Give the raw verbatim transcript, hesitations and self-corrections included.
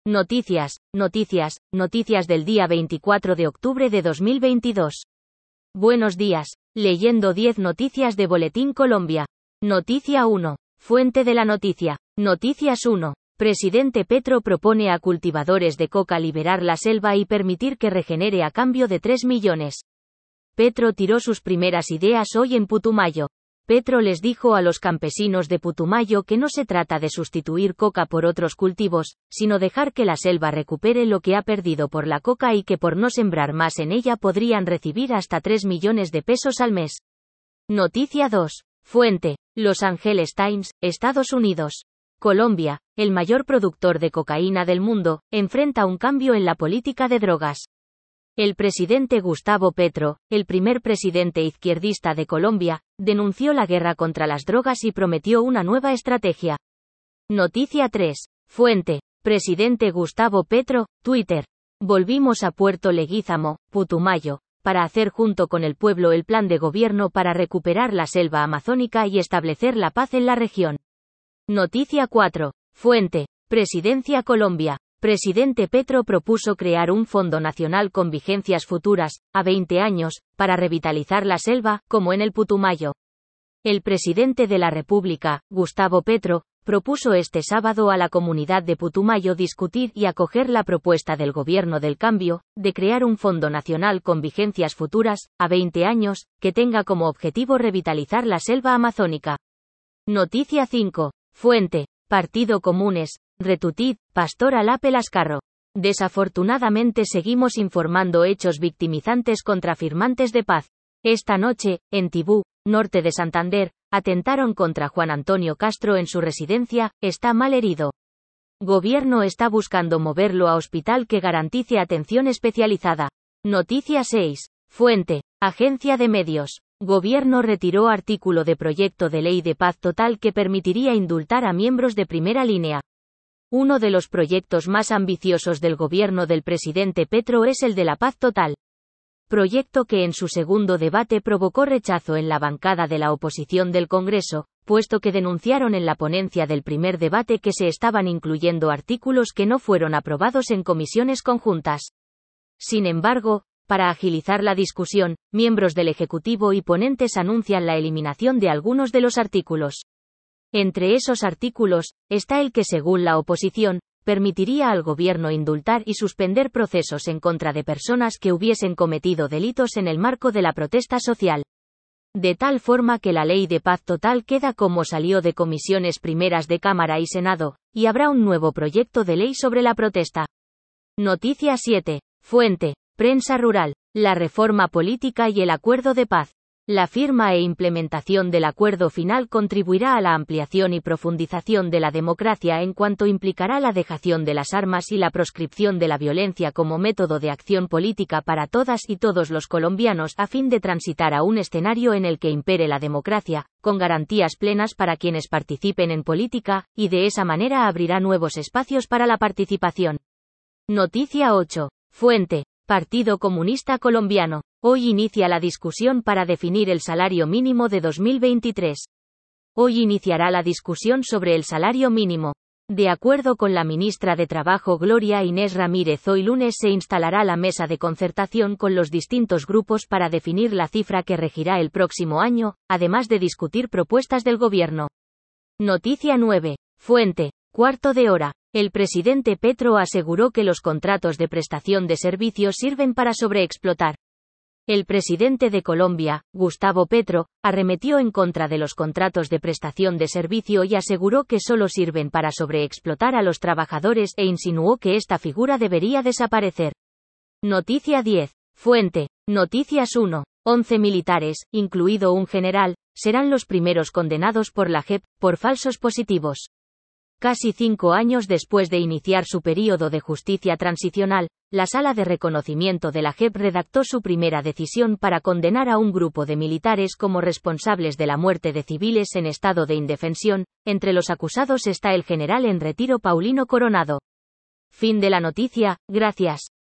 Noticias, noticias, noticias del día veinticuatro de octubre de dos mil veintidós. Buenos días, leyendo diez noticias de Boletín Colombia. Noticia uno. Fuente de la noticia. Noticias uno. Presidente Petro propone a cultivadores de coca liberar la selva y permitir que regenere a cambio de tres millones. Petro tiró sus primeras ideas hoy en Putumayo. Petro les dijo a los campesinos de Putumayo que no se trata de sustituir coca por otros cultivos, sino dejar que la selva recupere lo que ha perdido por la coca y que por no sembrar más en ella podrían recibir hasta tres millones de pesos al mes. Noticia dos. Fuente: Los Angeles Times, Estados Unidos. Colombia, el mayor productor de cocaína del mundo, enfrenta un cambio en la política de drogas. El presidente Gustavo Petro, el primer presidente izquierdista de Colombia, denunció la guerra contra las drogas y prometió una nueva estrategia. Noticia tres. Fuente: Presidente Gustavo Petro, Twitter. Volvimos a Puerto Leguízamo, Putumayo, para hacer junto con el pueblo el plan de gobierno para recuperar la selva amazónica y establecer la paz en la región. Noticia cuatro. Fuente: Presidencia Colombia. Presidente Petro propuso crear un Fondo Nacional con vigencias futuras, a veinte años, para revitalizar la selva, como en el Putumayo. El presidente de la República, Gustavo Petro, propuso este sábado a la comunidad de Putumayo discutir y acoger la propuesta del Gobierno del Cambio, de crear un Fondo Nacional con vigencias futuras, a veinte años, que tenga como objetivo revitalizar la selva amazónica. Noticia cinco. Fuente: Partido Comunes, Retutid, Pastor Alape Lascarro. Desafortunadamente seguimos informando hechos victimizantes contra firmantes de paz. Esta noche, en Tibú, norte de Santander, atentaron contra Juan Antonio Castro en su residencia, está mal herido. Gobierno está buscando moverlo a hospital que garantice atención especializada. Noticia seis. Fuente: Agencia de Medios. Gobierno retiró artículo de proyecto de ley de paz total que permitiría indultar a miembros de primera línea. Uno de los proyectos más ambiciosos del gobierno del presidente Petro es el de la paz total. Proyecto que en su segundo debate provocó rechazo en la bancada de la oposición del Congreso, puesto que denunciaron en la ponencia del primer debate que se estaban incluyendo artículos que no fueron aprobados en comisiones conjuntas. Sin embargo, para agilizar la discusión, miembros del Ejecutivo y ponentes anuncian la eliminación de algunos de los artículos. Entre esos artículos, está el que según la oposición, permitiría al gobierno indultar y suspender procesos en contra de personas que hubiesen cometido delitos en el marco de la protesta social. De tal forma que la ley de paz total queda como salió de comisiones primeras de Cámara y Senado, y habrá un nuevo proyecto de ley sobre la protesta. Noticia siete. Fuente: Prensa Rural. La reforma política y el acuerdo de paz. La firma e implementación del acuerdo final contribuirá a la ampliación y profundización de la democracia en cuanto implicará la dejación de las armas y la proscripción de la violencia como método de acción política para todas y todos los colombianos a fin de transitar a un escenario en el que impere la democracia, con garantías plenas para quienes participen en política, y de esa manera abrirá nuevos espacios para la participación. Noticia ocho. Fuente: Partido Comunista Colombiano. Hoy inicia la discusión para definir el salario mínimo de dos mil veintitrés. Hoy iniciará la discusión sobre el salario mínimo. De acuerdo con la ministra de Trabajo Gloria Inés Ramírez, hoy lunes se instalará la mesa de concertación con los distintos grupos para definir la cifra que regirá el próximo año, además de discutir propuestas del gobierno. Noticia nueve. Fuente: Cuarto de Hora. El presidente Petro aseguró que los contratos de prestación de servicios sirven para sobreexplotar. El presidente de Colombia, Gustavo Petro, arremetió en contra de los contratos de prestación de servicio y aseguró que solo sirven para sobreexplotar a los trabajadores e insinuó que esta figura debería desaparecer. Noticia diez. Fuente: Noticias uno. once militares, incluido un general, serán los primeros condenados por la J E P, por falsos positivos. Casi cinco años después de iniciar su período de justicia transicional, la Sala de Reconocimiento de la J E P redactó su primera decisión para condenar a un grupo de militares como responsables de la muerte de civiles en estado de indefensión. Entre los acusados está el general en retiro Paulino Coronado. Fin de la noticia, gracias.